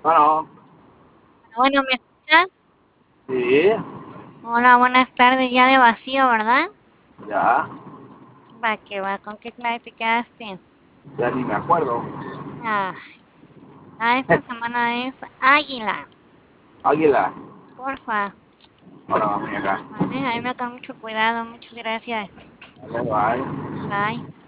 Bueno, Bueno, ¿me escuchas? sí, Hola, buenas tardes, ya de vacío, ¿verdad? ya, Va, que va, ¿con qué clase te quedaste? ya ni me acuerdo. Ah, esta semana es Águila, Águila. porfa. Ahora va, muñeca. Vale, ahí me con mucho cuidado, muchas gracias. Vale, bye. Bye.